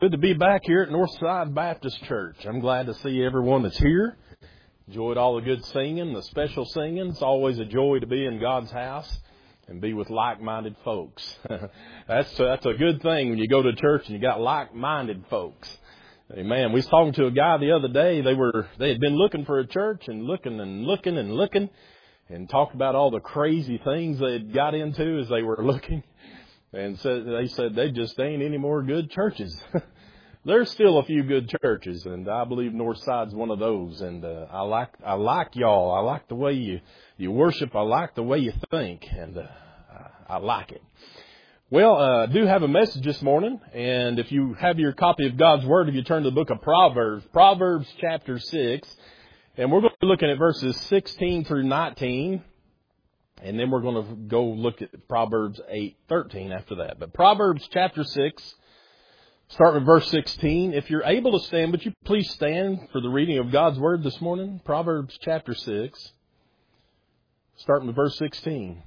Good to be back here at Northside Baptist Church. I'm glad to see everyone that's here. Enjoyed all the good singing, the special singing. It's always a joy to be in God's house and be with like-minded folks. That's a good thing when you go to church and you got like-minded folks. Amen. We was talking to a guy the other day. They had been looking for a church and looking and talked about all the crazy things they had got into as they were looking. And they said they just ain't any more good churches. There's still a few good churches, and I believe Northside's one of those. And I like y'all. I like the way you worship. I like the way you think, and I like it. Well, I do have a message this morning, and if you have your copy of God's Word, if you turn to the book of Proverbs chapter 6, and we're going to be looking at verses 16 through 19. And then we're going to go look at Proverbs 8:13 after that. But Proverbs chapter 6, start with verse 16. If you're able to stand, would you please stand for the reading of God's Word this morning? Proverbs chapter 6, starting with verse 16.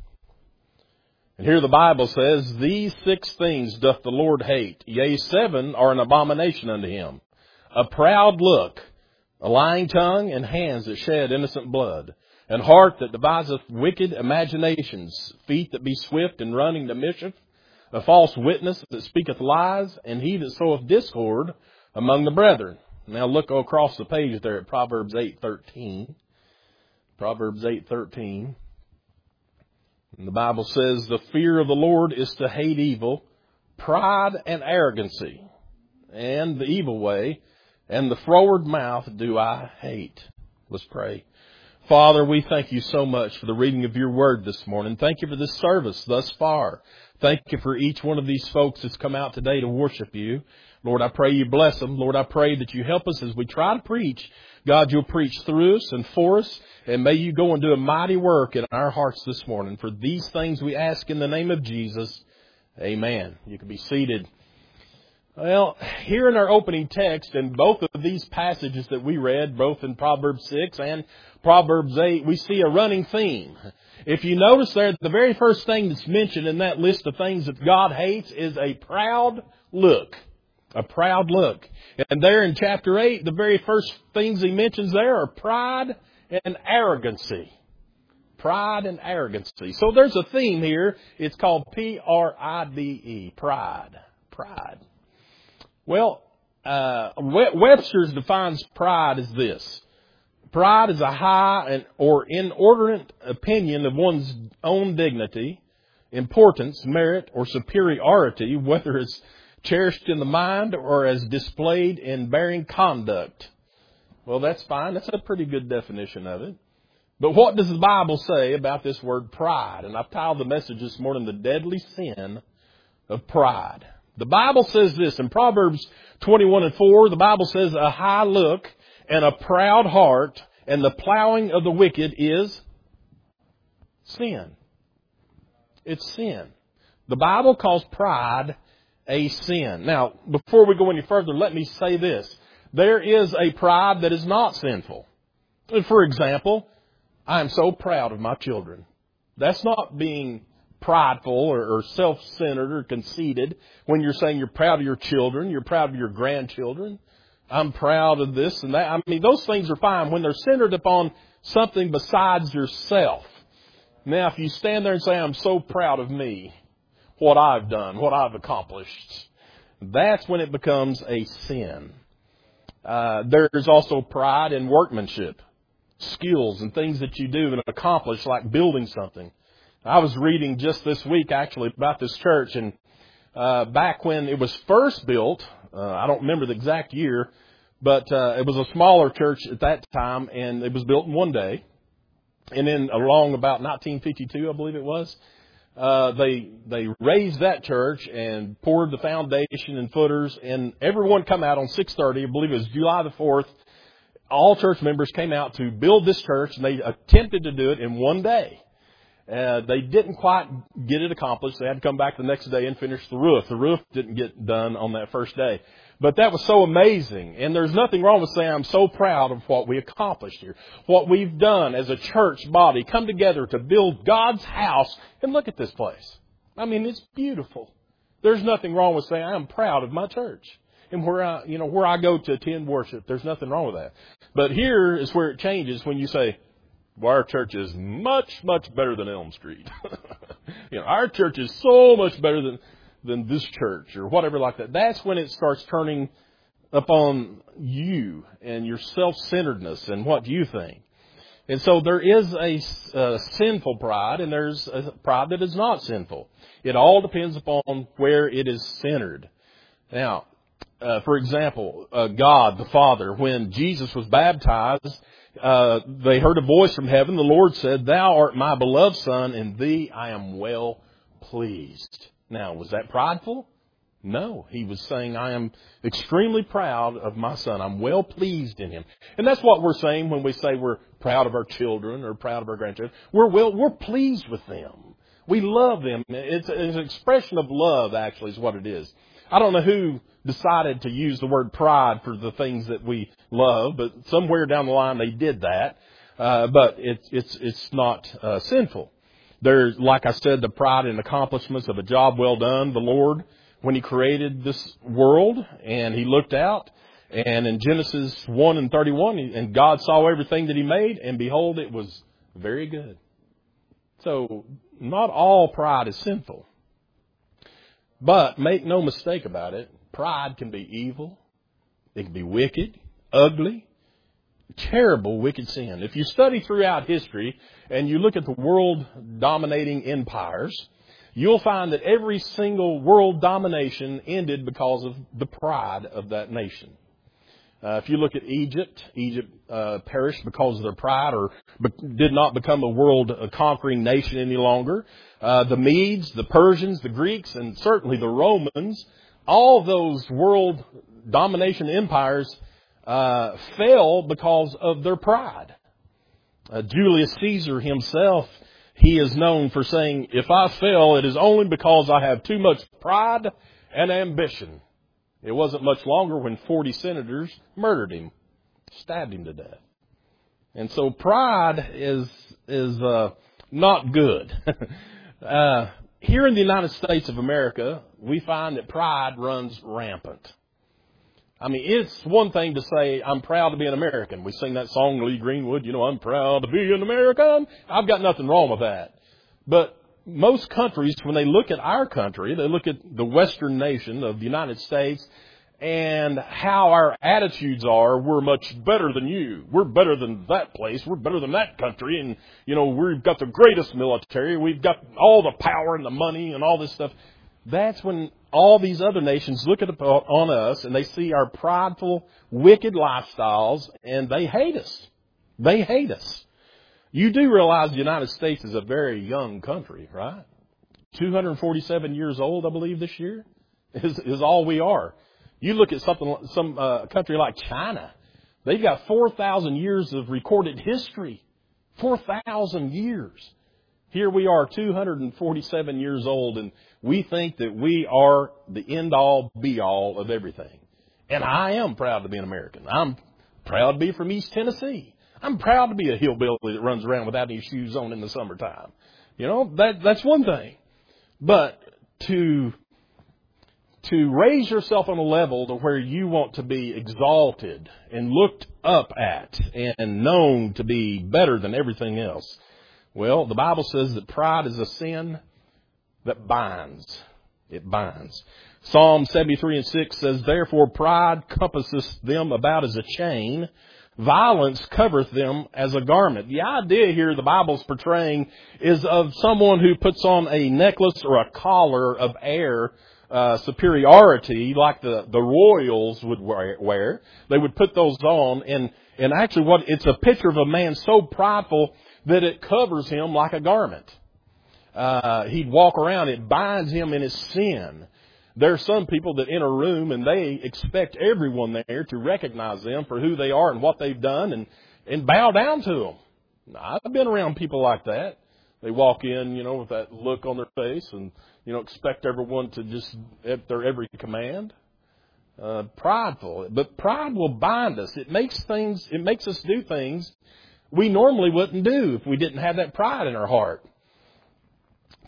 And here the Bible says, "These 6 things doth the Lord hate, yea, 7 are an abomination unto him. A proud look, a lying tongue, and hands that shed innocent blood. And heart that deviseth wicked imaginations, feet that be swift in running to mischief, a false witness that speaketh lies, and he that soweth discord among the brethren." Now look across the page there at Proverbs 8:13. Proverbs 8:13. And the Bible says, "The fear of the Lord is to hate evil, pride and arrogancy, and the evil way, and the froward mouth do I hate." Let's pray. Father, we thank you so much for the reading of your word this morning. Thank you for this service thus far. Thank you for each one of these folks that's come out today to worship you. Lord, I pray you bless them. Lord, I pray that you help us as we try to preach. God, you'll preach through us and for us, and may you go and do a mighty work in our hearts this morning. For these things we ask in the name of Jesus. Amen. You can be seated. Well, here in our opening text, in both of these passages that we read, both in Proverbs 6 and Proverbs 8, we see a running theme. If you notice there, the very first thing that's mentioned in that list of things that God hates is a proud look. A proud look. And there in chapter 8, the very first things he mentions there are pride and arrogancy. Pride and arrogancy. So there's a theme here. It's called P-R-I-D-E. Pride. Pride. Well, Webster's defines pride as this. Pride is a high or inordinate opinion of one's own dignity, importance, merit, or superiority, whether it's cherished in the mind or as displayed in bearing conduct. Well, that's fine. That's a pretty good definition of it. But what does the Bible say about this word pride? And I've titled the message this morning, "The Deadly Sin of Pride." The Bible says this in Proverbs 21:4. The Bible says, "A high look and a proud heart and the plowing of the wicked is sin." It's sin. The Bible calls pride a sin. Now, before we go any further, let me say this. There is a pride that is not sinful. For example, I am so proud of my children. That's not being prideful or self-centered or conceited when you're saying you're proud of your children, you're proud of your grandchildren. I'm proud of this and that. I mean, those things are fine when they're centered upon something besides yourself. Now, if you stand there and say, "I'm so proud of me, what I've done, what I've accomplished," that's when it becomes a sin. There's also pride in workmanship, skills and things that you do and accomplish, like building something. I was reading just this week, actually, about this church, and back when it was first built, I don't remember the exact year, but it was a smaller church at that time, and it was built in one day. And then along about 1952, I believe it was, they raised that church and poured the foundation and footers, and everyone come out on 6:30, I believe it was July the 4th. All church members came out to build this church, and they attempted to do it in one day. They didn't quite get it accomplished. They had to come back the next day and finish the roof. The roof didn't get done on that first day. But that was so amazing. And there's nothing wrong with saying, "I'm so proud of what we accomplished here. What we've done as a church body, come together to build God's house. And look at this place. I mean, it's beautiful." There's nothing wrong with saying, "I'm proud of my church." and where I go to attend worship. There's nothing wrong with that. But here is where it changes when you say, well, our church is much, much better than Elm Street. Our church is so much better than this church or whatever like that. That's when it starts turning upon you and your self-centeredness and what you think. And so there is a sinful pride, and there's a pride that is not sinful. It all depends upon where it is centered. Now, for example, God the Father, when Jesus was baptized, they heard a voice from heaven. The Lord said, "Thou art my beloved Son, in thee I am well pleased." Now, was that prideful? No. He was saying, I am extremely proud of my Son. I'm well pleased in him. And that's what we're saying when we say we're proud of our children or proud of our grandchildren. We're pleased with them. We love them. It's an expression of love, actually, is what it is. I don't know who decided to use the word pride for the things that we love, but somewhere down the line they did that. But it's not sinful. There's, like I said, the pride and accomplishments of a job well done. The Lord, when He created this world, and He looked out, and in Genesis 1:31, and God saw everything that He made, and behold, it was very good. So, not all pride is sinful. But make no mistake about it, pride can be evil, it can be wicked, ugly, terrible, wicked sin. If you study throughout history, and you look at the world-dominating empires, you'll find that every single world domination ended because of the pride of that nation. If you look at Egypt perished because of their pride, or did not become a world conquering nation any longer. The Medes, the Persians, the Greeks, and certainly the Romans, all those world domination empires fell because of their pride. Julius Caesar himself, he is known for saying, "If I fail, it is only because I have too much pride and ambition." It wasn't much longer when 40 senators murdered him, stabbed him to death. And so pride is not good. Here in the United States of America, we find that pride runs rampant. I mean, it's one thing to say, I'm proud to be an American. We sing that song, Lee Greenwood, I'm proud to be an American. I've got nothing wrong with that. But most countries, when they look at our country, they look at the Western nation of the United States and how our attitudes are, we're much better than you. We're better than that place. We're better than that country. And, we've got the greatest military. We've got all the power and the money and all this stuff. That's when all these other nations look on us and they see our prideful, wicked lifestyles and they hate us. They hate us. You do realize the United States is a very young country, right? 247 years old, I believe, this year is all we are. You look at some country like China. They've got 4,000 years of recorded history. 4,000 years. Here we are, 247 years old, and we think that we are the end-all, be-all of everything. And I am proud to be an American. I'm proud to be from East Tennessee. I'm proud to be a hillbilly that runs around without any shoes on in the summertime. That's one thing. But to raise yourself on a level to where you want to be exalted and looked up at and known to be better than everything else, well, the Bible says that pride is a sin that binds. It binds. Psalm 73:6 says, "Therefore pride compasseth them about as a chain. Violence covereth them as a garment." The idea here the Bible's portraying is of someone who puts on a necklace or a collar of air superiority like the royals would wear. They would put those on, and actually it's a picture of a man so prideful that it covers him like a garment. He'd walk around, it binds him in his sin. There are some people that in a room and they expect everyone there to recognize them for who they are and what they've done and bow down to them. Now, I've been around people like that. They walk in, with that look on their face and, expect everyone to just at their every command. Prideful. But pride will bind us. It makes us do things we normally wouldn't do if we didn't have that pride in our heart.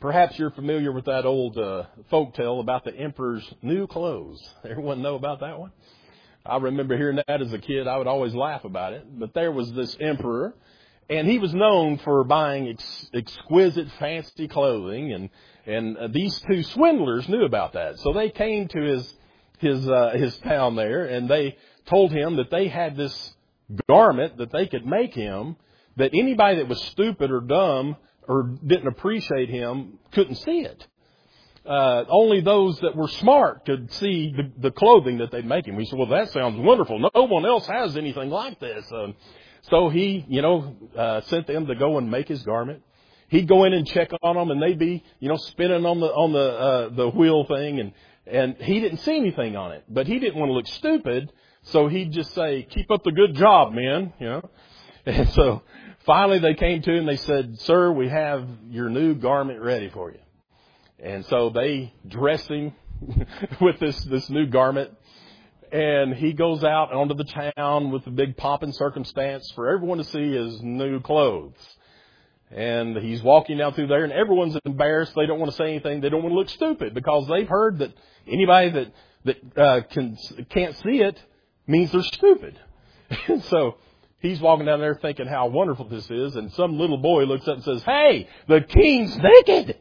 Perhaps you're familiar with that old folk tale about the emperor's new clothes. Everyone know about that one? I remember hearing that as a kid. I would always laugh about it. But there was this emperor, and he was known for buying exquisite, fancy clothing, and these two swindlers knew about that. So they came to his town there, and they told him that they had this garment that they could make him, that anybody that was stupid or dumb or didn't appreciate him couldn't see it. Only those that were smart could see the clothing that they'd make him. We said, well, that sounds wonderful. No one else has anything like this. So he, sent them to go and make his garment. He'd go in and check on them, and they'd be, spinning on the wheel thing, and he didn't see anything on it. But he didn't want to look stupid, so he'd just say, keep up the good job, man, And so finally they came to him and they said, sir, we have your new garment ready for you. And so they dressed him with this new garment. And he goes out onto the town with a big pomp and circumstance for everyone to see his new clothes. And he's walking down through there, and everyone's embarrassed. They don't want to say anything. They don't want to look stupid because they've heard that anybody that can't see it means they're stupid. And so he's walking down there thinking how wonderful this is. And some little boy looks up and says, hey, the king's naked.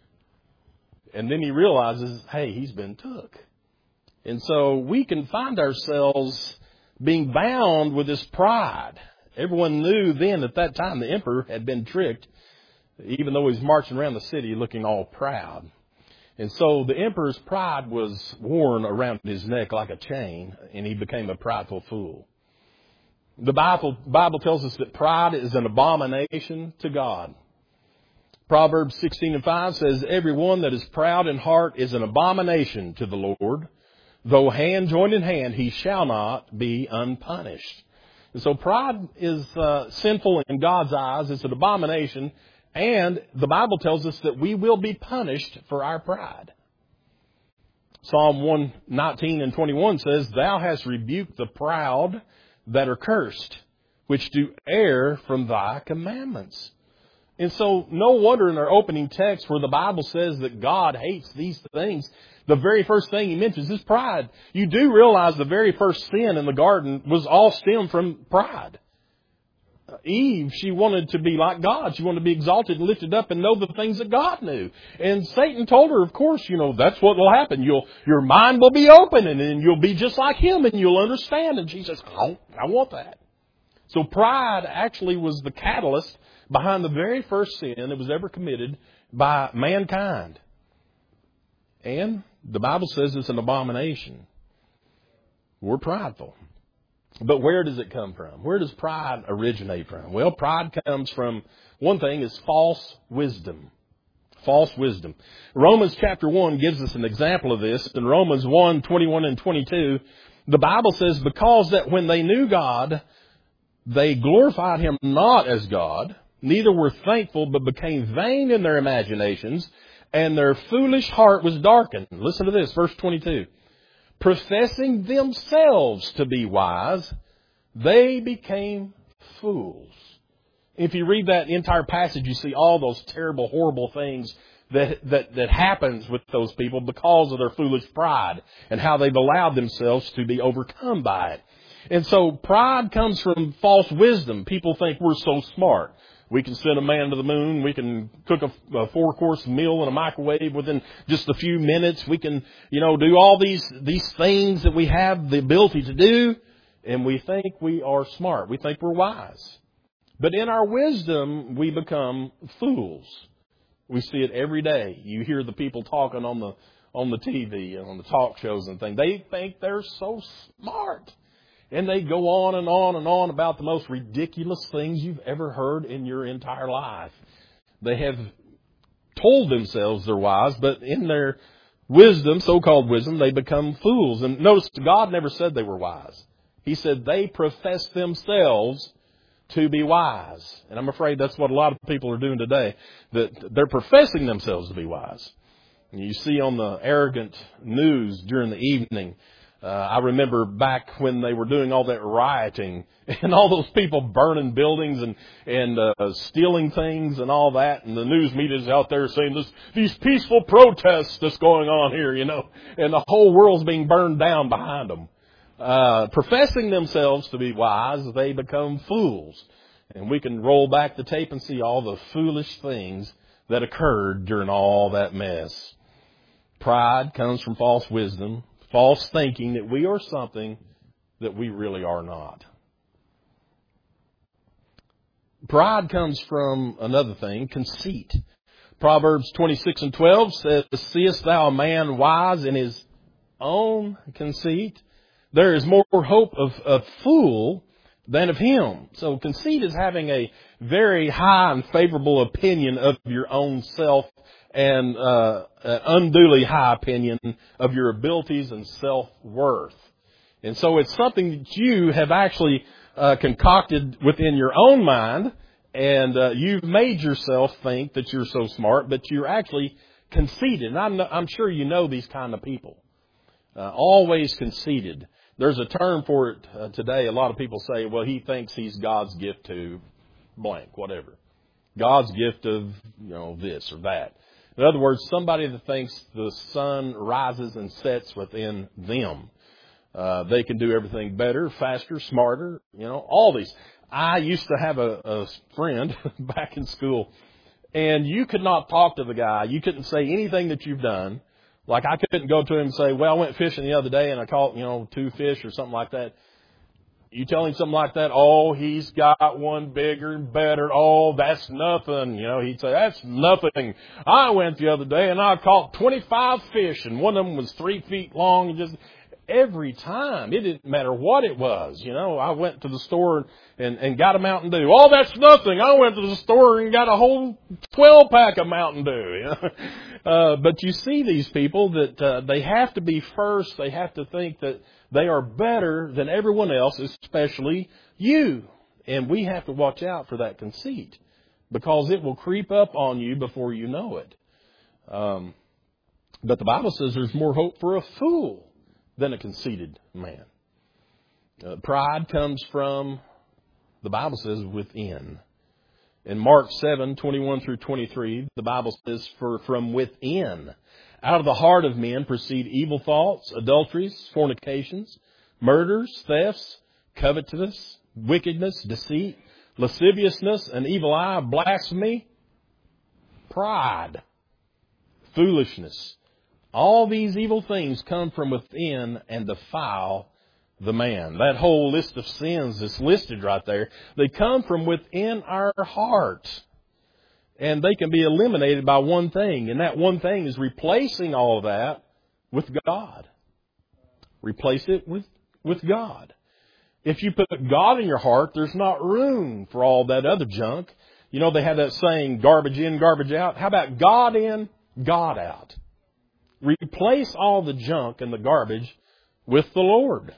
And then he realizes, hey, he's been took. And so we can find ourselves being bound with this pride. Everyone knew then at that time the emperor had been tricked, even though he's marching around the city looking all proud. And so the emperor's pride was worn around his neck like a chain, and he became a prideful fool. The Bible tells us that pride is an abomination to God. Proverbs 16:5 says, everyone that is proud in heart is an abomination to the Lord. Though hand joined in hand, he shall not be unpunished. And so pride is sinful in God's eyes. It's an abomination. And the Bible tells us that we will be punished for our pride. Psalm 119:21 says, thou hast rebuked the proud that are cursed, which do err from thy commandments. And so no wonder in our opening text where the Bible says that God hates these things, the very first thing he mentions is pride. You do realize the very first sin in the garden was all stemmed from pride. Eve, she wanted to be like God. She wanted to be exalted and lifted up and know the things that God knew. And Satan told her, of course, that's what will happen. Your mind will be open and then you'll be just like him and you'll understand. And she says, oh, I want that. So pride actually was the catalyst behind the very first sin that was ever committed by mankind. And the Bible says it's an abomination. We're prideful. But where does it come from? Where does pride originate from? Well, pride comes from, one thing is false wisdom. False wisdom. Romans chapter 1 gives us an example of this. In Romans 1:21 and 22, the Bible says, because that when they knew God, they glorified him not as God, neither were thankful, but became vain in their imaginations, and their foolish heart was darkened. Listen to this, verse 22. Professing themselves to be wise, they became fools. If you read that entire passage, you see all those terrible, horrible things that happens with those people because of their foolish pride and how they've allowed themselves to be overcome by it. And so pride comes from false wisdom. People think we're so smart. We can send a man to the moon. We can cook a 4-course meal in a microwave within just a few minutes. We can, do all these things that we have the ability to do. And we think we are smart. We think we're wise. But in our wisdom, we become fools. We see it every day. You hear the people talking on the TV and on the talk shows and things. They think they're so smart. And they go on and on and on about the most ridiculous things you've ever heard in your entire life. They have told themselves they're wise, but in their wisdom, so-called wisdom, they become fools. And notice God never said they were wise. He said they profess themselves to be wise. And I'm afraid that's what a lot of people are doing today, that they're professing themselves to be wise. And you see on the arrogant news during the evening, I remember back when they were doing all that rioting and all those people burning buildings and stealing things and all that, and the news media's out there saying these peaceful protests that's going on here, and the whole world's being burned down behind them. Professing themselves to be wise, they become fools. And we can roll back the tape and see all the foolish things that occurred during all that mess. Pride comes from false wisdom, false thinking that we are something that we really are not. Pride comes from another thing, conceit. Proverbs 26:12 says, "Seest thou a man wise in his own conceit? There is more hope of a fool than of him." So conceit is having a very high and favorable opinion of your own self and an unduly high opinion of your abilities and self-worth. And so it's something that you have actually concocted within your own mind, and you've made yourself think that you're so smart, but you're actually conceited. And I'm sure you know these kind of people. Always conceited. There's a term for it today. A lot of people say, well, he thinks he's God's gift to blank, whatever. God's gift of, this or that. In other words, somebody that thinks the sun rises and sets within them. They can do everything better, faster, smarter, all these. I used to have a friend back in school, and you could not talk to the guy. You couldn't say anything that you've done. Like I couldn't go to him and say, well, I went fishing the other day and I caught, 2 fish or something like that. You tell him something like that, oh, he's got one bigger and better. Oh, that's nothing. He'd say, that's nothing. I went the other day and I caught 25 fish and one of them was 3 feet long. And just every time, it didn't matter what it was. I went to the store and got a Mountain Dew. Oh, that's nothing. I went to the store and got a whole 12-pack of Mountain Dew. But you see these people that they have to be first. They have to think that they are better than everyone else, especially you. And we have to watch out for that conceit because it will creep up on you before you know it. But the Bible says there's more hope for a fool than a conceited man. Pride comes from, the Bible says, within. In Mark 7:21 through 23, the Bible says, "For from within, out of the heart of men proceed evil thoughts, adulteries, fornications, murders, thefts, covetousness, wickedness, deceit, lasciviousness, an evil eye, blasphemy, pride, foolishness. All these evil things come from within and defile the man." That whole list of sins that's listed right there, they come from within our heart. And they can be eliminated by one thing. And that one thing is replacing all of that with God. Replace it with God. If you put God in your heart, there's not room for all that other junk. They have that saying, garbage in, garbage out. How about God in, God out? Replace all the junk and the garbage with the Lord.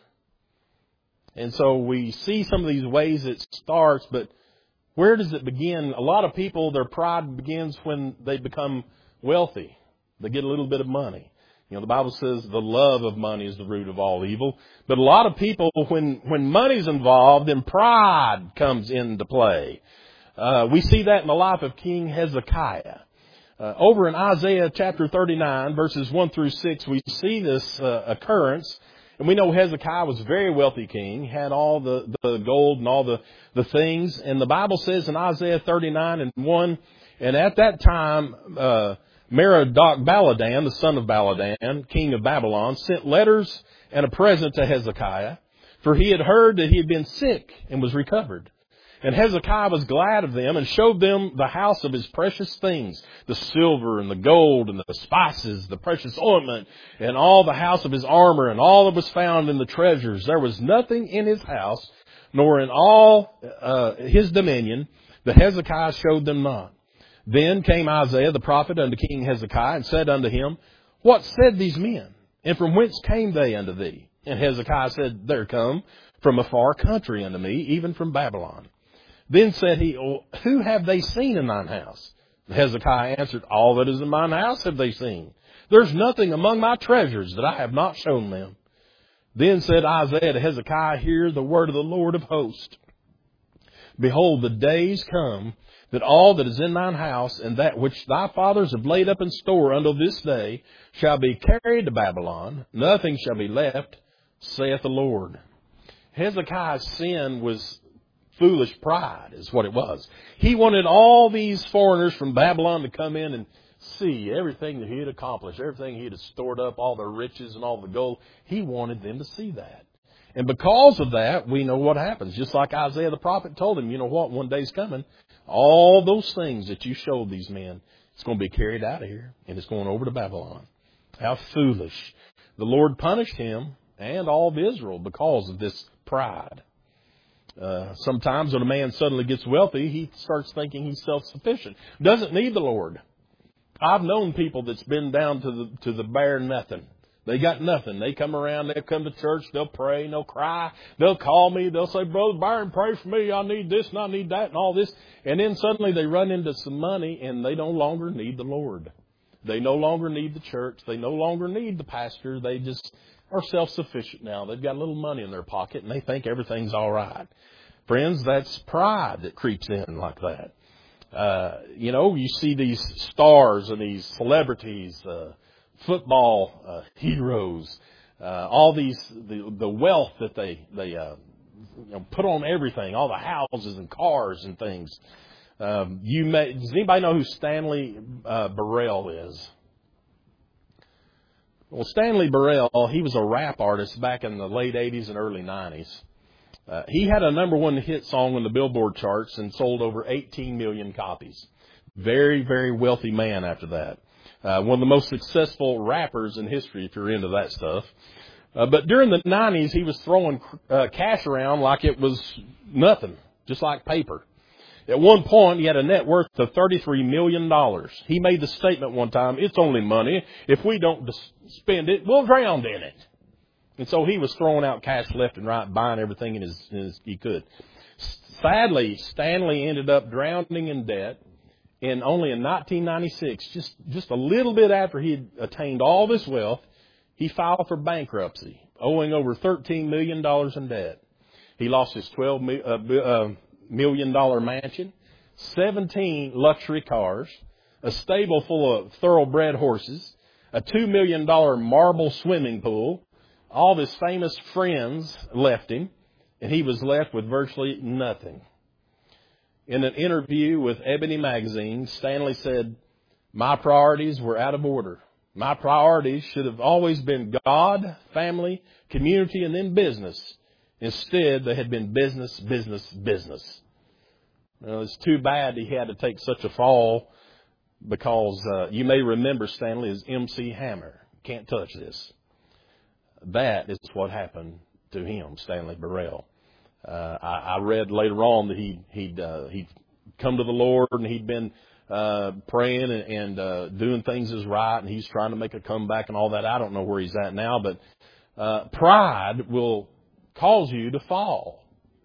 And so we see some of these ways it starts, but where does it begin? A lot of people, their pride begins when they become wealthy. They get a little bit of money. The Bible says the love of money is the root of all evil. But a lot of people, when money's involved, then pride comes into play. We see that in the life of King Hezekiah. Over in Isaiah chapter 39, verses 1 through 6, we see this occurrence. And we know Hezekiah was a very wealthy king, had all the gold and all the things. And the Bible says in Isaiah 39:1, "And at that time, Merodach-Baladan, the son of Baladan, king of Babylon, sent letters and a present to Hezekiah, for he had heard that he had been sick and was recovered. And Hezekiah was glad of them and showed them the house of his precious things, the silver and the gold and the spices, the precious ointment, and all the house of his armor and all that was found in the treasures. There was nothing in his house, nor in all his dominion, that Hezekiah showed them not. Then came Isaiah the prophet unto King Hezekiah and said unto him, What said these men? And from whence came they unto thee? And Hezekiah said, They're come from a far country unto me, even from Babylon. Then said he, Who have they seen in thine house? And Hezekiah answered, All that is in mine house have they seen. There's nothing among my treasures that I have not shown them. Then said Isaiah to Hezekiah, Hear the word of the Lord of hosts. Behold, the days come that all that is in thine house and that which thy fathers have laid up in store until this day shall be carried to Babylon. Nothing shall be left, saith the Lord. Hezekiah's sin was foolish pride, is what it was. He wanted all these foreigners from Babylon to come in and see everything that he had accomplished, everything he had stored up, all the riches and all the gold. He wanted them to see that. And because of that, we know what happens. Just like Isaiah the prophet told him, you know what, one day's coming. All those things that you showed these men, it's going to be carried out of here, and it's going over to Babylon. How foolish. The Lord punished him and all of Israel because of this pride. Sometimes when a man suddenly gets wealthy, he starts thinking he's self-sufficient. Doesn't need the Lord. I've known people that's been down to the bare nothing. They got nothing. They come around, they'll come to church, they'll pray, they'll cry, they'll call me, they'll say, Brother Byron, pray for me, I need this and I need that and all this. And then suddenly they run into some money and they no longer need the Lord. They no longer need the church. They no longer need the pastor. They just are self-sufficient now. They've got a little money in their pocket and they think everything's all right. Friends, that's pride that creeps in like that. You see these stars and these celebrities, football heroes, all these the wealth that they put on everything, all the houses and cars and things. Does anybody know who Stanley Burrell is? Well, Stanley Burrell, he was a rap artist back in the late 80s and early 90s. He had a number one hit song on the Billboard charts and sold over 18 million copies. Very, very wealthy man after that. One of the most successful rappers in history, if you're into that stuff. But during the 90s, he was throwing cash around like it was nothing, just like paper. At one point, he had a net worth of $33 million. He made the statement one time, it's only money. If we don't spend it, we'll drown in it. And so he was throwing out cash left and right, buying everything he could. Sadly, Stanley ended up drowning in debt. And only in 1996, just a little bit after he had attained all this wealth, he filed for bankruptcy, owing over $13 million in debt. He lost his $12 million mansion, 17 luxury cars, a stable full of thoroughbred horses, a $2 million marble swimming pool. All of his famous friends left him, and he was left with virtually nothing. In an interview with Ebony Magazine, Stanley said, My priorities were out of order. My priorities should have always been God, family, community, and then business. Instead, they had been business, business, business. Well, it's too bad he had to take such a fall because you may remember Stanley as MC Hammer. Can't touch this. That is what happened to him, Stanley Burrell. I read later on that he'd come to the Lord and he'd been praying and doing things as right, and he's trying to make a comeback and all that. I don't know where he's at now, but pride will cause you to fall.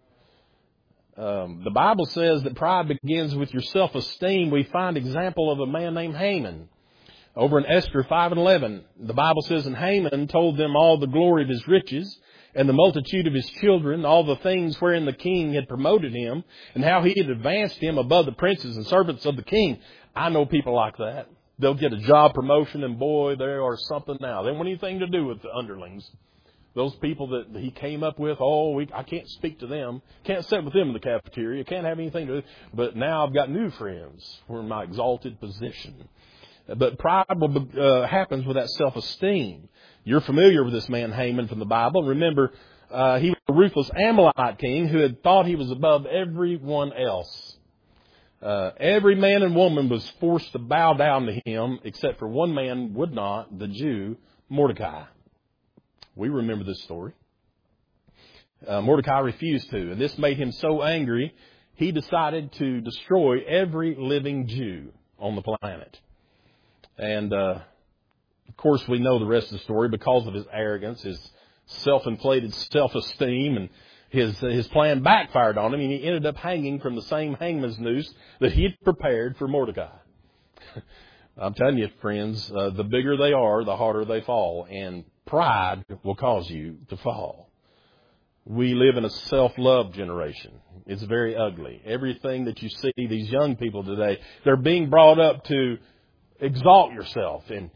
The Bible says that pride begins with your self-esteem. We find example of a man named Haman. Over in Esther 5:11, the Bible says, And Haman told them all the glory of his riches, and the multitude of his children, all the things wherein the king had promoted him, and how he had advanced him above the princes and servants of the king. I know people like that. They'll get a job promotion, and boy, they are something now. They don't want anything to do with the underlings. Those people that he came up with, I can't speak to them. Can't sit with them in the cafeteria. Can't have anything to do. But now I've got new friends. We're in my exalted position. But pride happens with that self-esteem. You're familiar with this man Haman from the Bible. Remember, he was a ruthless Amalekite king who had thought he was above everyone else. Every man and woman was forced to bow down to him, except for one man would not, the Jew, Mordecai. We remember this story. Mordecai refused to, and this made him so angry, he decided to destroy every living Jew on the planet. And, of course, we know the rest of the story because of his arrogance, his self-inflated self-esteem, and his plan backfired on him, and he ended up hanging from the same hangman's noose that he had prepared for Mordecai. I'm telling you, friends, the bigger they are, the harder they fall. And Pride will cause you to fall. We live in a self-love generation. It's very ugly. Everything that you see, these young people today, they're being brought up to exalt yourself and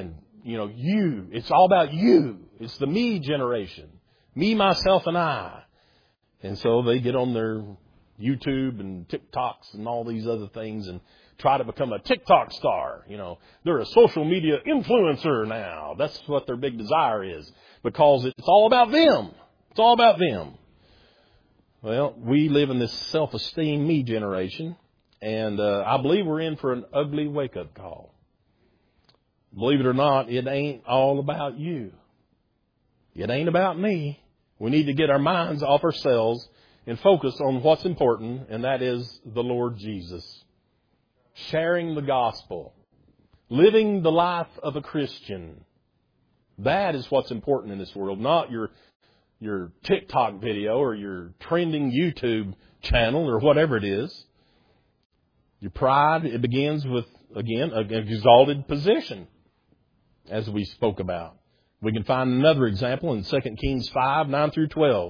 you. It's all about you. It's the me generation. Me, myself, and I. And so they get on their YouTube and TikToks and all these other things and try to become a TikTok star. They're a social media influencer now. That's what their big desire is, because it's all about them. It's all about them. Well, we live in this self-esteem me generation, and I believe we're in for an ugly wake-up call. Believe it or not, it ain't all about you. It ain't about me. We need to get our minds off ourselves and focus on what's important, and that is the Lord Jesus. Sharing the gospel. Living the life of a Christian. That is what's important in this world, not your TikTok video or your trending YouTube channel or whatever it is. Your pride, it begins with, again, an exalted position, as we spoke about. We can find another example in 2 Kings 5, 9 through 12.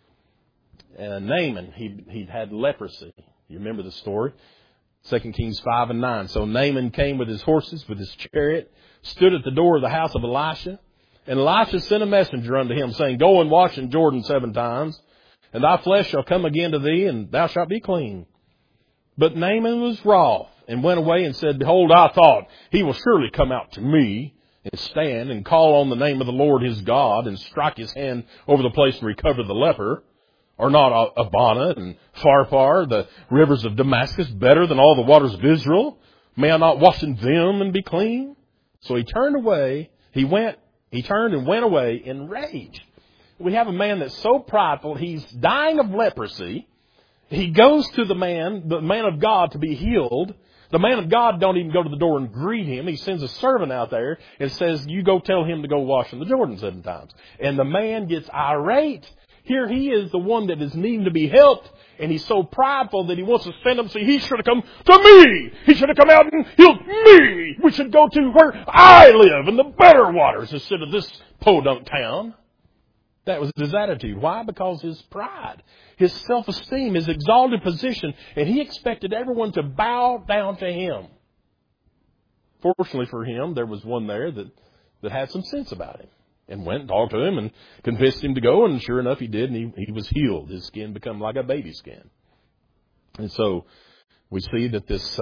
Naaman, he'd had leprosy. You remember the story? 2 Kings 5 and 9. So Naaman came with his horses, with his chariot, stood at the door of the house of Elisha. And Elisha sent a messenger unto him, saying, Go and wash in Jordan 7 times, and thy flesh shall come again to thee, and thou shalt be clean. But Naaman was wroth, and went away and said, Behold, I thought, he will surely come out to me, and stand and call on the name of the Lord his God, and strike his hand over the place and recover the leper. Are not Abana and Pharpar, the rivers of Damascus, better than all the waters of Israel? May I not wash in them and be clean? So he turned away. He turned and went away in rage. We have a man that's so prideful, he's dying of leprosy. He goes to the man of God, to be healed. The man of God don't even go to the door and greet him. He sends a servant out there and says, you go tell him to go wash in the Jordan 7 times. And the man gets irate. Here he is, the one that is needing to be helped, and he's so prideful that he wants to stand up and say, he should have come to me. He should have come out and healed me. We should go to where I live in the better waters instead of this podunk town. That was his attitude. Why? Because his pride, his self-esteem, his exalted position, and he expected everyone to bow down to him. Fortunately for him, there was one there that had some sense about him. And went and talked to him and convinced him to go. And sure enough, he did. And he was healed. His skin became like a baby skin. And so we see that this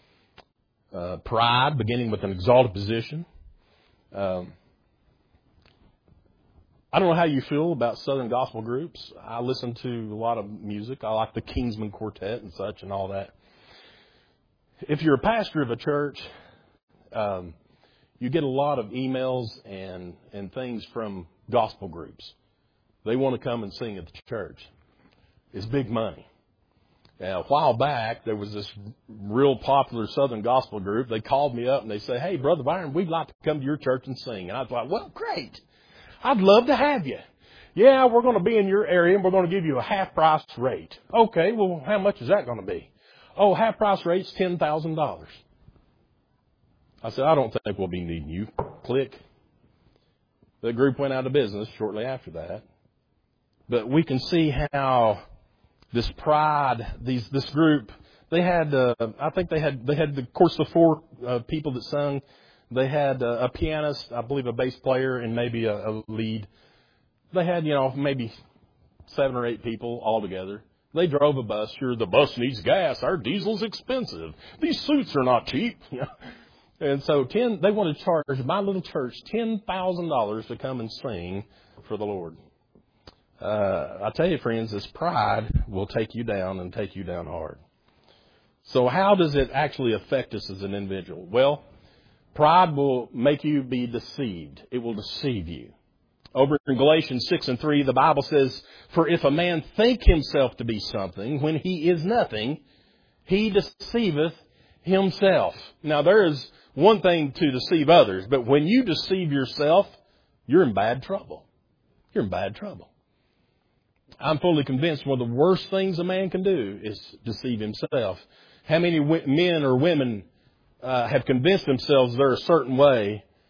pride, beginning with an exalted position. I don't know how you feel about Southern gospel groups. I listen to a lot of music. I like the Kingsmen Quartet and such and all that. If you're a pastor of a church, you get a lot of emails and things from gospel groups. They want to come and sing at the church. It's big money. A while back, there was this real popular Southern gospel group. They called me up and they said, hey, Brother Byron, we'd like to come to your church and sing. And I thought, well, great. I'd love to have you. Yeah, we're going to be in your area and we're going to give you a half-price rate. Okay, well, how much is that going to be? Oh, half-price rate's $10,000. I said, I don't think we'll be needing you. Click. The group went out of business shortly after that. But we can see how this pride, this group, they had, I think they had, of course, the 4 people that sung. They had a pianist, I believe a bass player, and maybe a lead. They had, maybe 7 or 8 people all together. They drove a bus. Sure, the bus needs gas. Our diesel's expensive. These suits are not cheap. And so they want to charge my little church $10,000 to come and sing for the Lord. I tell you, friends, this pride will take you down and take you down hard. So how does it actually affect us as an individual? Well, pride will make you be deceived. It will deceive you. Over in Galatians 6 and 3, the Bible says, For if a man think himself to be something when he is nothing, he deceiveth himself. Now, there is one thing to deceive others, but when you deceive yourself, you're in bad trouble. You're in bad trouble. I'm fully convinced one of the worst things a man can do is deceive himself. How many men or women have convinced themselves they're a certain way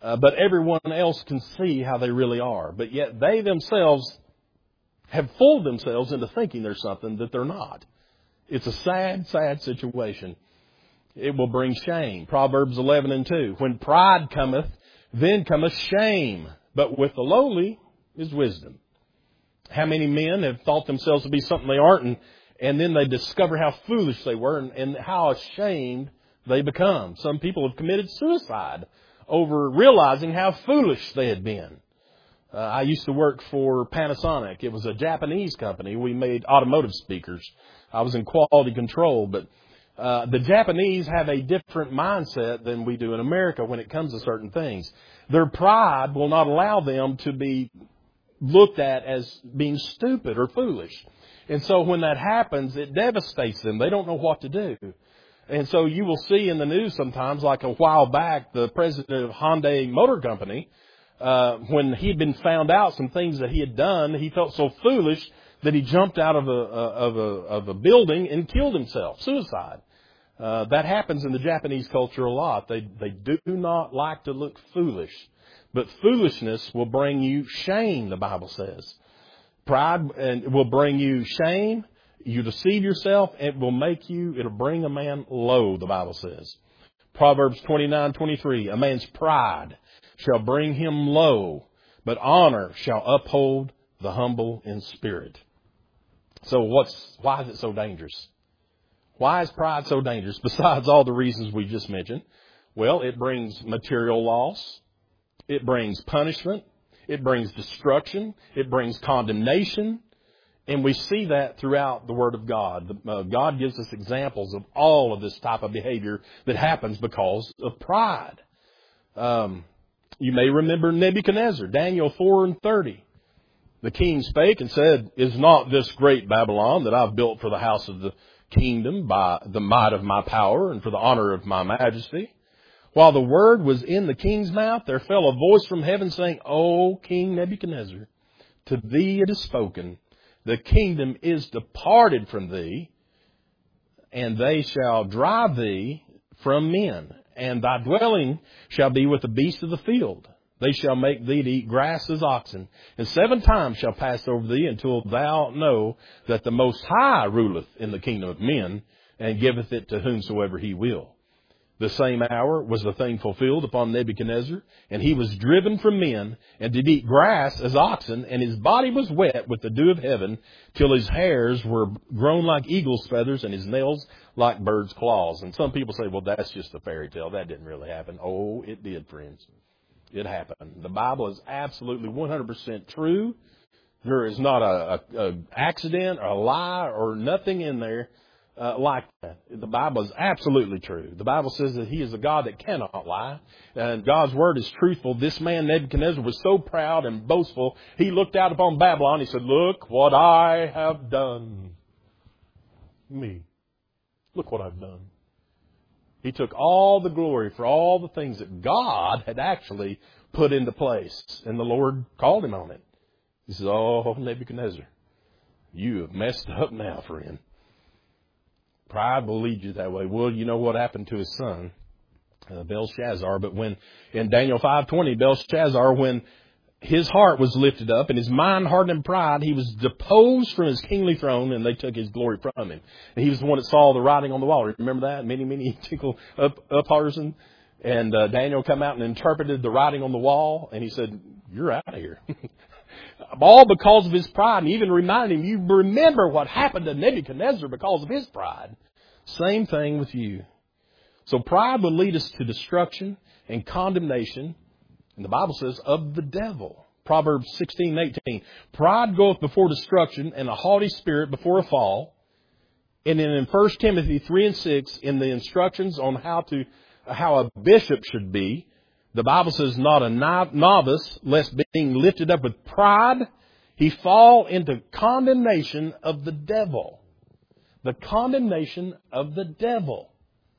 but everyone else can see how they really are. But yet they themselves have fooled themselves into thinking they're something that they're not. It's a sad, sad situation. It will bring shame. Proverbs 11:2. When pride cometh, then cometh shame. But with the lowly is wisdom. How many men have thought themselves to be something they aren't, and then they discover how foolish they were and how ashamed they become. Some people have committed suicide over realizing how foolish they had been. I used to work for Panasonic. It was a Japanese company. We made automotive speakers. I was in quality control, but the Japanese have a different mindset than we do in America when it comes to certain things. Their pride will not allow them to be looked at as being stupid or foolish. And so when that happens, it devastates them. They don't know what to do. And so you will see in the news sometimes, like a while back, the president of Hyundai Motor Company, when he had been found out some things that he had done, he felt so foolish that he jumped out of a building and killed himself. Suicide. That happens in the Japanese culture a lot. They do not like to look foolish. But foolishness will bring you shame, the Bible says. Pride will bring you shame. You deceive yourself. It'll bring a man low, the Bible says. Proverbs 29:23. A man's pride shall bring him low, but honor shall uphold the humble in spirit. So why is it so dangerous? Why is pride so dangerous besides all the reasons we just mentioned? Well, it brings material loss. It brings punishment. It brings destruction. It brings condemnation. And we see that throughout the Word of God. God gives us examples of all of this type of behavior that happens because of pride. You may remember Nebuchadnezzar, Daniel 4:30. The king spake and said, Is not this great Babylon that I've built for the house of the kingdom by the might of my power and for the honor of my majesty? While the word was in the king's mouth, there fell a voice from heaven saying, O King Nebuchadnezzar, to thee it is spoken, the kingdom is departed from thee, and they shall drive thee from men, and thy dwelling shall be with the beasts of the field. They shall make thee to eat grass as oxen, and 7 times shall pass over thee until thou know that the Most High ruleth in the kingdom of men, and giveth it to whomsoever he will. The same hour was the thing fulfilled upon Nebuchadnezzar, and he was driven from men, and did eat grass as oxen, and his body was wet with the dew of heaven, till his hairs were grown like eagle's feathers, and his nails like bird's claws. And some people say, well, that's just a fairy tale. That didn't really happen. Oh, it did, friends. It happened. The Bible is absolutely 100% true. There is not a accident or a lie or nothing in there like that. The Bible is absolutely true. The Bible says that he is a God that cannot lie. And God's word is truthful. This man, Nebuchadnezzar, was so proud and boastful. He looked out upon Babylon. He said, look what I have done. Me. Look what I've done. He took all the glory for all the things that God had actually put into place. And the Lord called him on it. He says, oh, Nebuchadnezzar, you have messed up now, friend. Pride will lead you that way. Well, you know what happened to his son, Belshazzar. But when in Daniel 5:20, Belshazzar, when his heart was lifted up and his mind hardened in pride, he was deposed from his kingly throne, and they took his glory from him. And he was the one that saw the writing on the wall. Remember that? Many tinkle up Harrison. And Daniel come out and interpreted the writing on the wall, and he said, you're out of here. All because of his pride. And even reminded him, you remember what happened to Nebuchadnezzar because of his pride. Same thing with you. So pride will lead us to destruction and condemnation. And the Bible says, of the devil. Proverbs 16:18. Pride goeth before destruction, and a haughty spirit before a fall. And then in 1 Timothy 3:6, in the instructions on how a bishop should be, the Bible says, not a novice, lest being lifted up with pride, he fall into condemnation of the devil. The condemnation of the devil.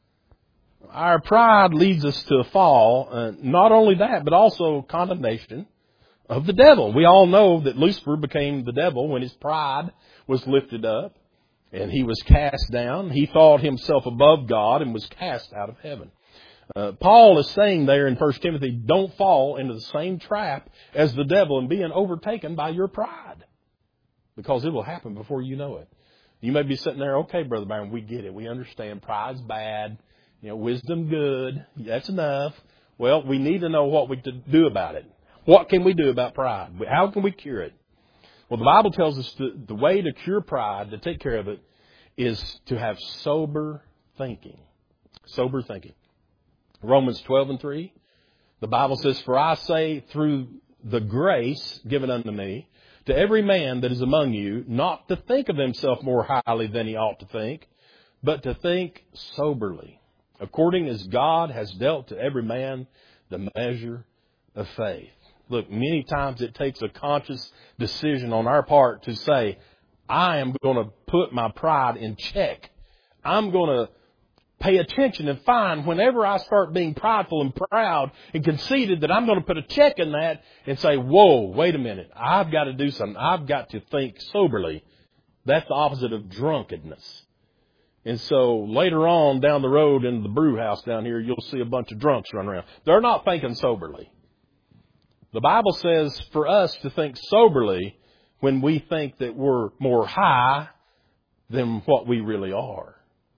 Our pride leads us to a fall. Not only that, but also condemnation of the devil. We all know that Lucifer became the devil when his pride was lifted up and he was cast down. He thought himself above God and was cast out of heaven. Paul is saying there in 1 Timothy, don't fall into the same trap as the devil and being overtaken by your pride. Because it will happen before you know it. You may be sitting there, okay, Brother Byron, we get it. We understand pride's bad. Wisdom good. That's enough. Well, we need to know what we do about it. What can we do about pride? How can we cure it? Well, the Bible tells us the way to cure pride, to take care of it, is to have sober thinking. Sober thinking. Romans 12:3, the Bible says, for I say through the grace given unto me, to every man that is among you, not to think of himself more highly than he ought to think, but to think soberly, according as God has dealt to every man the measure of faith. Look, many times it takes a conscious decision on our part to say, I am going to put my pride in check. I'm going to pay attention and find whenever I start being prideful and proud and conceited that I'm going to put a check in that and say, whoa, wait a minute. I've got to do something. I've got to think soberly. That's the opposite of drunkenness. And so later on down the road in the brew house down here, you'll see a bunch of drunks run around. They're not thinking soberly. The Bible says for us to think soberly when we think that we're more high than what we really are.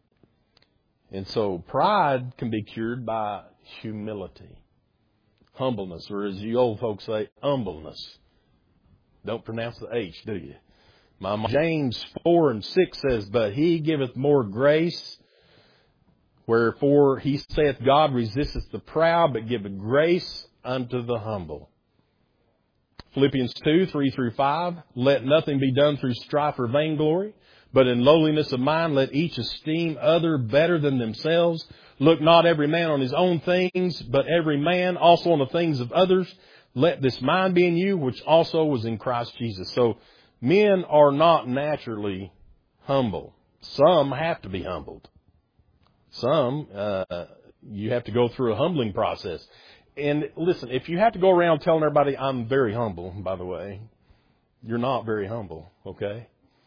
And so pride can be cured by humility, humbleness, or as you old folks say, humbleness. Don't pronounce the H, do you? James 4:6 says, but he giveth more grace, wherefore he saith, God resisteth the proud, but giveth grace unto the humble. Philippians 2:3-5, let nothing be done through strife or vainglory, but in lowliness of mind, let each esteem other better than themselves. Look not every man on his own things, but every man also on the things of others. Let this mind be in you, which also was in Christ Jesus. So men are not naturally humble. Some have to be humbled. Some, you have to go through a humbling process. And listen, if you have to go around telling everybody, I'm very humble, by the way, you're not very humble, okay?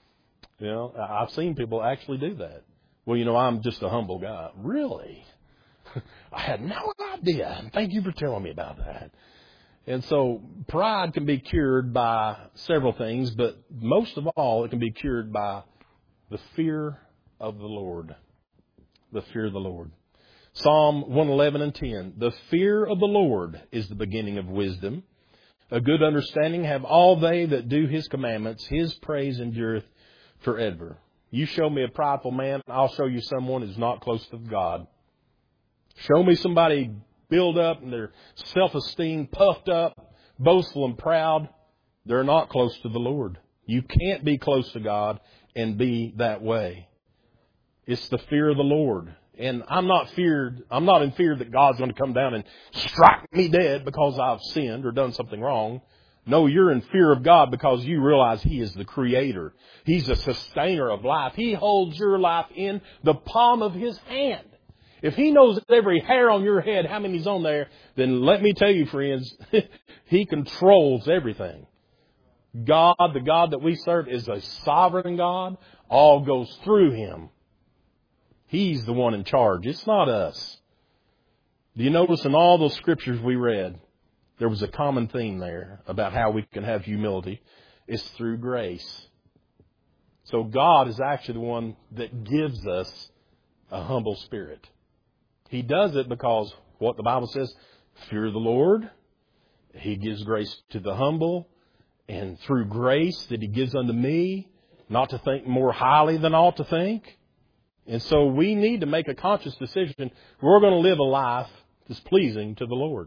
I've seen people actually do that. Well, I'm just a humble guy. Really? I had no idea. Thank you for telling me about that. And so pride can be cured by several things, but most of all, it can be cured by the fear of the Lord. The fear of the Lord. Psalm 111:10. The fear of the Lord is the beginning of wisdom. A good understanding have all they that do his commandments. His praise endureth forever. You show me a prideful man, I'll show you someone who's not close to God. Show me somebody built up and their self-esteem puffed up, boastful and proud. They're not close to the Lord. You can't be close to God and be that way. It's the fear of the Lord. And I'm not in fear that God's going to come down and strike me dead because I've sinned or done something wrong. No, you're in fear of God because you realize He is the Creator. He's the sustainer of life. He holds your life in the palm of His hand. If He knows every hair on your head, how many's on there, then let me tell you, friends, He controls everything. God, the God that we serve, is a sovereign God. All goes through Him. He's the one in charge. It's not us. Do you notice in all those scriptures we read, there was a common theme there about how we can have humility. It's through grace. So God is actually the one that gives us a humble spirit. He does it because what the Bible says, fear the Lord. He gives grace to the humble. And through grace that He gives unto me, not to think more highly than I ought to think. And so we need to make a conscious decision. We're going to live a life that's pleasing to the Lord.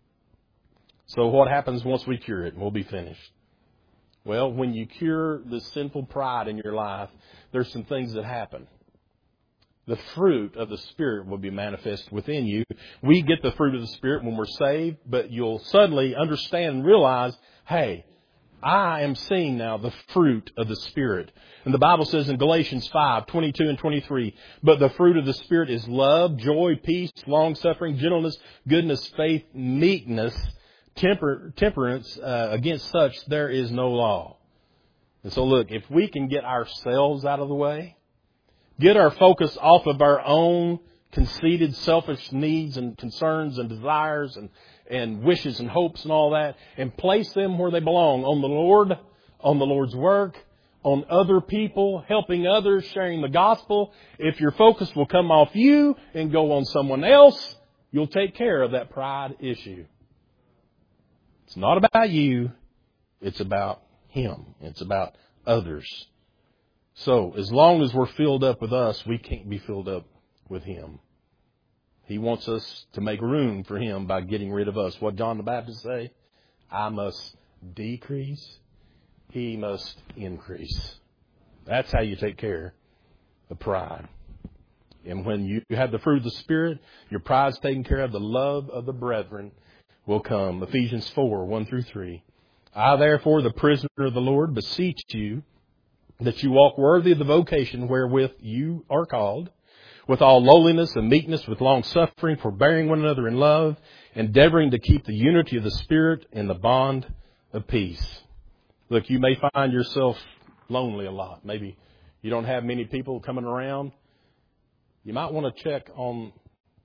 So what happens once we cure it and we'll be finished? Well, when you cure the sinful pride in your life, there's some things that happen. The fruit of the Spirit will be manifest within you. We get the fruit of the Spirit when we're saved, but you'll suddenly understand and realize, hey, I am seeing now the fruit of the Spirit. And the Bible says in Galatians 5:22 and 23, but the fruit of the Spirit is love, joy, peace, long-suffering, gentleness, goodness, faith, meekness, temperance. Against such there is no law. And so look, if we can get ourselves out of the way, get our focus off of our own conceited, selfish needs and concerns and desires and wishes and hopes and all that, and place them where they belong, on the Lord, on the Lord's work, on other people, helping others, sharing the gospel. If your focus will come off you and go on someone else, you'll take care of that pride issue. It's not about you. It's about Him. It's about others. So, as long as we're filled up with us, we can't be filled up with Him. He wants us to make room for Him by getting rid of us. What John the Baptist say? I must decrease. He must increase. That's how you take care of pride. And when you have the fruit of the Spirit, your pride's taken care of, the love of the brethren will come. Ephesians 4, 1 through 3. I, therefore, the prisoner of the Lord, beseech you that you walk worthy of the vocation wherewith you are called, with all lowliness and meekness, with long suffering, forbearing one another in love, endeavoring to keep the unity of the Spirit in the bond of peace. Look, you may find yourself lonely a lot. Maybe you don't have many people coming around. You might want to check on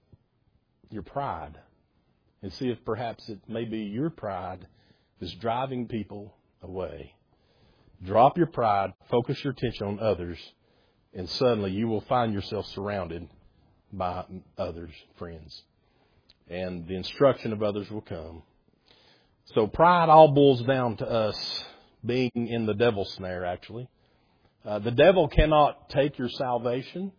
your pride and see if perhaps it may be your pride that's driving people away. Drop your pride, focus your attention on others, and suddenly you will find yourself surrounded by others, friends. And the instruction of others will come. So pride all boils down to us being in the devil's snare, actually. The devil cannot take your salvation.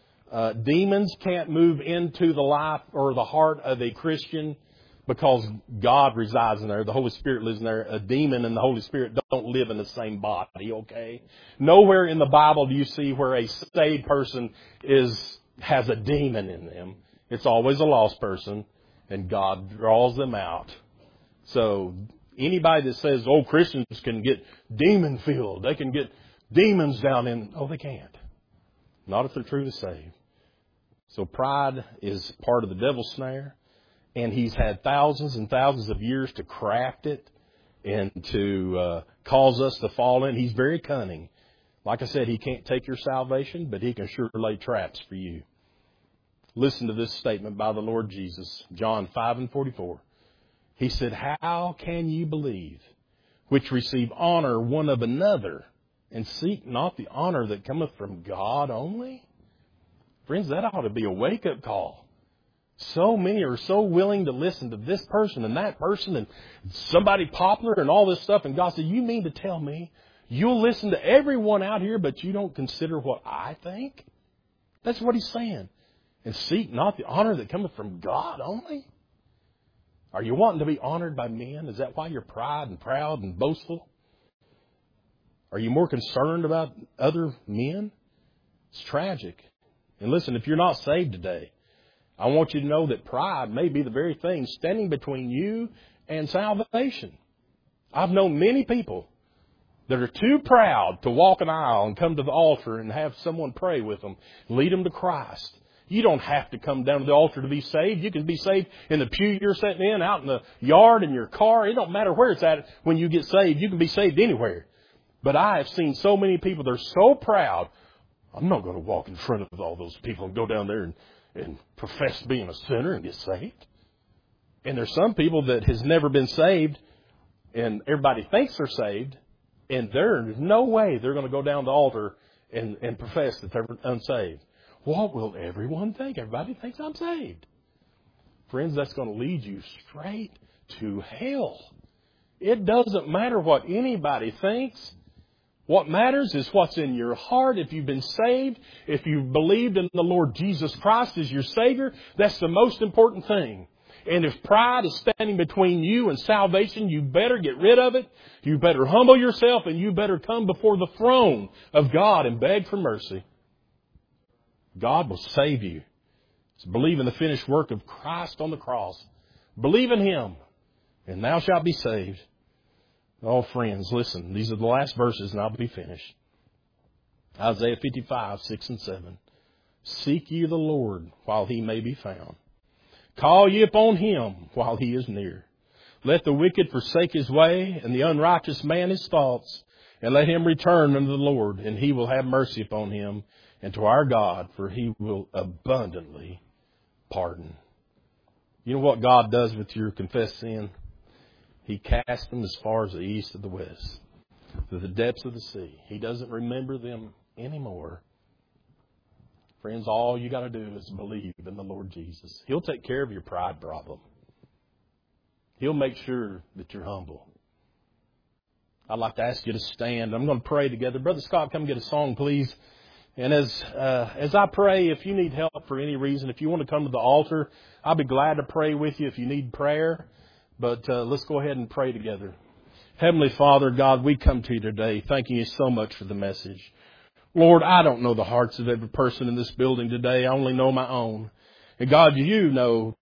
Demons can't move into the life or the heart of a Christian because God resides in there. The Holy Spirit lives in there. A demon and the Holy Spirit don't live in the same body, okay? Nowhere in the Bible do you see where a saved person has a demon in them. It's always a lost person, and God draws them out. So anybody that says, oh, Christians can get demon-filled, they can get demons down in, oh, they can't. Not if they're truly saved. So pride is part of the devil's snare, and he's had thousands and thousands of years to craft it and to cause us to fall in. He's very cunning. Like I said, he can't take your salvation, but he can sure lay traps for you. Listen to this statement by the Lord Jesus, John 5:44. He said, how can you believe, which receive honor one of another, and seek not the honor that cometh from God only? Friends, that ought to be a wake-up call. So many are so willing to listen to this person and that person and somebody popular and all this stuff. And God said, you mean to tell me you'll listen to everyone out here, but you don't consider what I think? That's what He's saying. And seek not the honor that cometh from God only? Are you wanting to be honored by men? Is that why you're proud and proud and boastful? Are you more concerned about other men? It's tragic. And listen, if you're not saved today, I want you to know that pride may be the very thing standing between you and salvation. I've known many people that are too proud to walk an aisle and come to the altar and have someone pray with them, lead them to Christ. You don't have to come down to the altar to be saved. You can be saved in the pew you're sitting in, out in the yard, in your car. It don't matter where it's at when you get saved. You can be saved anywhere. But I have seen so many people, they're so proud. I'm not going to walk in front of all those people and go down there and profess being a sinner and get saved. And there's some people that has never been saved, and everybody thinks they're saved, and there's no way they're going to go down the altar and profess that they're unsaved. What will everyone think? Everybody thinks I'm saved. Friends, that's going to lead you straight to hell. It doesn't matter what anybody thinks. What matters is what's in your heart. If you've been saved, if you've believed in the Lord Jesus Christ as your Savior, that's the most important thing. And if pride is standing between you and salvation, you better get rid of it. You better humble yourself, and you better come before the throne of God and beg for mercy. God will save you. So believe in the finished work of Christ on the cross. Believe in Him, and thou shalt be saved. Oh, friends, listen. These are the last verses, and I'll be finished. Isaiah 55, 6 and 7. Seek ye the Lord while He may be found. Call ye upon Him while He is near. Let the wicked forsake his way, and the unrighteous man his thoughts, and let him return unto the Lord, and He will have mercy upon him, and to our God, for He will abundantly pardon. You know what God does with your confessed sin? He casts them as far as the east of the west, to the depths of the sea. He doesn't remember them anymore. Friends, all you got to do is believe in the Lord Jesus. He'll take care of your pride problem. He'll make sure that you're humble. I'd like to ask you to stand. I'm going to pray together. Brother Scott, come get a song, please. And as I pray, if you need help for any reason, if you want to come to the altar, I'll be glad to pray with you if you need prayer. But let's go ahead and pray together. Heavenly Father, God, we come to you today thanking you so much for the message. Lord, I don't know the hearts of every person in this building today. I only know my own. And God, you know